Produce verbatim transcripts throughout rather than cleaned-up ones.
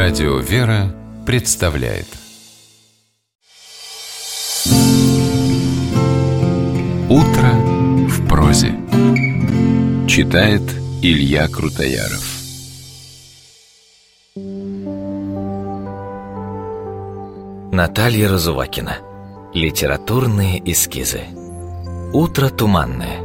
Радио «Вера» представляет «Утро в прозе». Читает Илья Крутояров. Наталья Разувакина. Литературные эскизы. Утро туманное.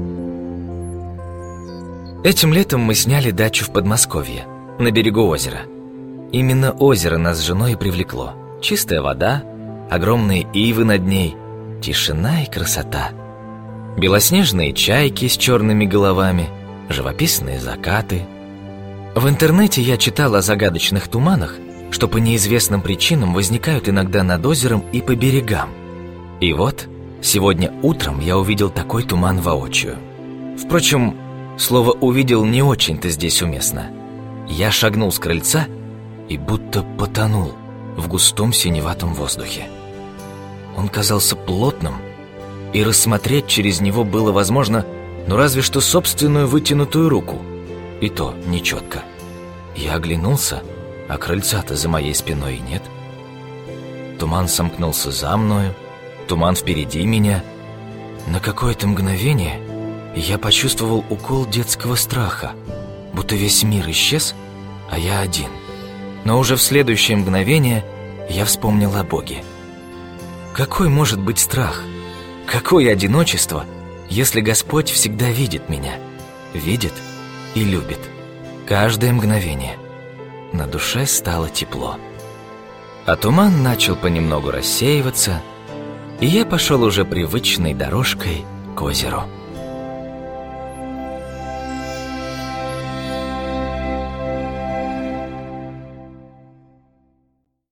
Этим летом мы сняли дачу в Подмосковье, на берегу озера. Именно озеро нас с женой привлекло. Чистая вода, огромные ивы над ней, тишина и красота. Белоснежные чайки с черными головами, живописные закаты. В интернете я читал о загадочных туманах, что по неизвестным причинам возникают иногда над озером и по берегам. И вот, сегодня утром я увидел такой туман воочию. Впрочем, слово «увидел» не очень-то здесь уместно. Я шагнул с крыльца и будто потонул в густом синеватом воздухе. Он казался плотным, и рассмотреть через него было возможно, ну разве что собственную вытянутую руку, и то нечетко. Я оглянулся, а крыльца-то за моей спиной нет. Туман сомкнулся за мною, туман впереди меня. На какое-то мгновение я почувствовал укол детского страха, будто весь мир исчез, а я один. Но уже в следующее мгновение я вспомнил о Боге. Какой может быть страх? Какое одиночество, если Господь всегда видит меня, видит и любит? Каждое мгновение. На душе стало тепло. А туман начал понемногу рассеиваться, и я пошел уже привычной дорожкой к озеру.